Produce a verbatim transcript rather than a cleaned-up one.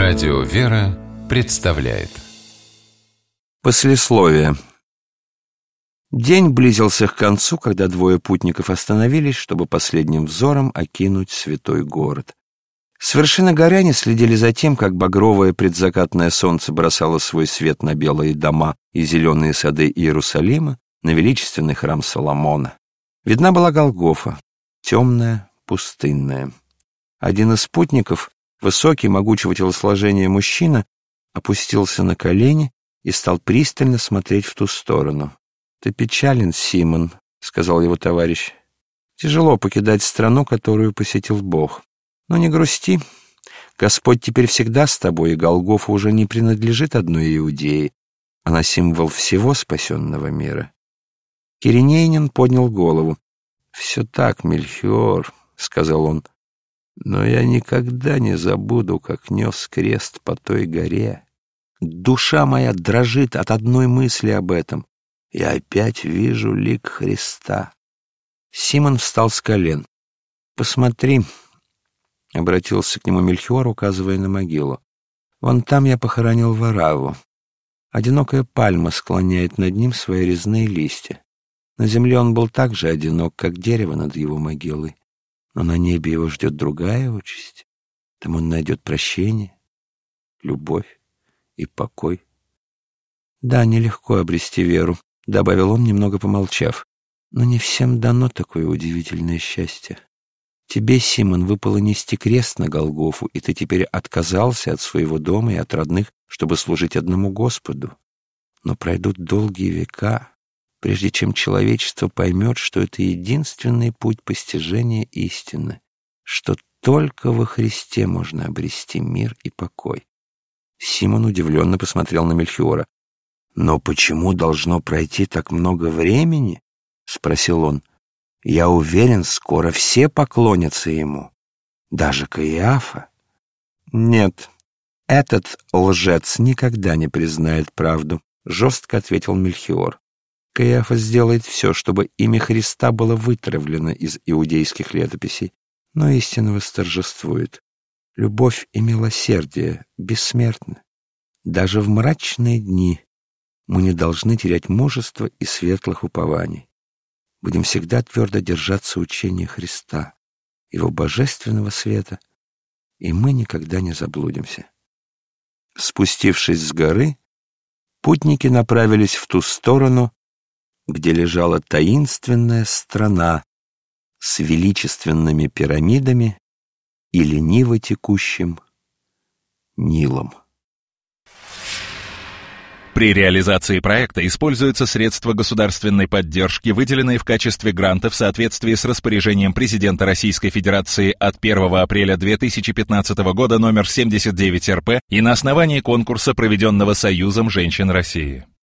Радио «Вера» представляет Послесловие. День близился к концу, когда двое путников остановились, чтобы последним взором окинуть святой город. С вершины горы они следили за тем, как багровое предзакатное солнце бросало свой свет на белые дома и зеленые сады Иерусалима, на величественный храм Соломона. Видна была Голгофа, темная, пустынная. Один из путников, высокий, могучего телосложения мужчина, опустился на колени и стал пристально смотреть в ту сторону. «Ты печален, Симон», — сказал его товарищ. «Тяжело покидать страну, которую посетил Бог. Но не грусти. Господь теперь всегда с тобой, и Голгофа уже не принадлежит одной Иудее. Она символ всего спасенного мира». Киринеянин поднял голову. «Все так, Мельхиор», — сказал он. «Но я никогда не забуду, как нес крест по той горе. Душа моя дрожит от одной мысли об этом. Я опять вижу лик Христа». Симон встал с колен. «Посмотри», — обратился к нему Мельхиор, указывая на могилу. «Вон там я похоронил Варавву. Одинокая пальма склоняет над ним свои резные листья. На земле он был так же одинок, как дерево над его могилой. Но на небе его ждет другая участь. Там он найдет прощение, любовь и покой. Да, нелегко обрести веру», — добавил он, немного помолчав. «Но не всем дано такое удивительное счастье. Тебе, Симон, выпало нести крест на Голгофу, и ты теперь отказался от своего дома и от родных, чтобы служить одному Господу. Но пройдут долгие века, прежде чем человечество поймет, что это единственный путь постижения истины, что только во Христе можно обрести мир и покой». Симон удивленно посмотрел на Мельхиора. «Но почему должно пройти так много времени?» — спросил он. «Я уверен, скоро все поклонятся ему, даже Каиафа». «Нет, этот лжец никогда не признает правду», — жестко ответил Мельхиор. «Каиафа сделает все, чтобы имя Христа было вытравлено из иудейских летописей, но истина восторжествует. Любовь и милосердие бессмертны. Даже в мрачные дни мы не должны терять мужества и светлых упований. Будем всегда твердо держаться учения Христа, Его божественного света, и мы никогда не заблудимся». Спустившись с горы, путники направились в ту сторону, где лежала таинственная страна с величественными пирамидами и лениво текущим Нилом. При реализации проекта используются средства государственной поддержки, выделенные в качестве гранта в соответствии с распоряжением президента Российской Федерации от первого апреля две тысячи пятнадцатого года номер семьдесят девять эр пэ и на основании конкурса, проведенного Союзом женщин России.